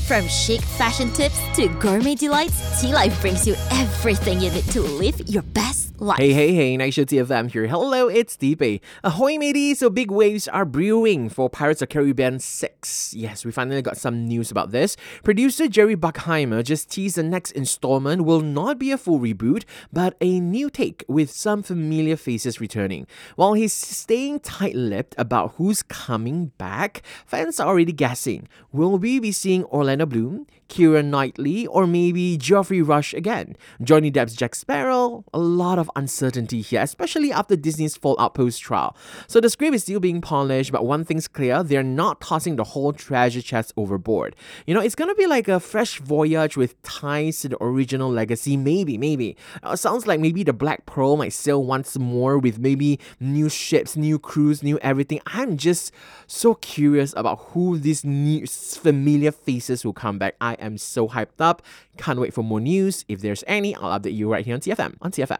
From chic fashion tips to gourmet delights, Tea Life brings you everything you need to live your best life. Hey, Nice Show TFM here. Hello, it's Tipe. Ahoy, mateys! So big waves are brewing for Pirates of the Caribbean 6. Yes, we finally got some news about this. Producer Jerry Bruckheimer just teased the next installment will not be a full reboot, but a new take with some familiar faces returning. While he's staying tight-lipped about who's coming back, fans are already guessing. Will we be seeing Orlando Bloom, Keira Knightley, or maybe Geoffrey Rush again? Johnny Depp's Jack Sparrow? A lot of uncertainty here, especially after Disney's Fallout Post trial. So the script is still being polished, but one thing's clear, they're not tossing the whole treasure chest overboard. It's gonna be like a fresh voyage with ties to the original legacy, maybe. Sounds like maybe the Black Pearl might sail once more with maybe new ships, new crews, new everything. I'm just so curious about who these new familiar faces will come back. I am so hyped up. Can't wait for more news. If there's any, I'll update you right here on TFM.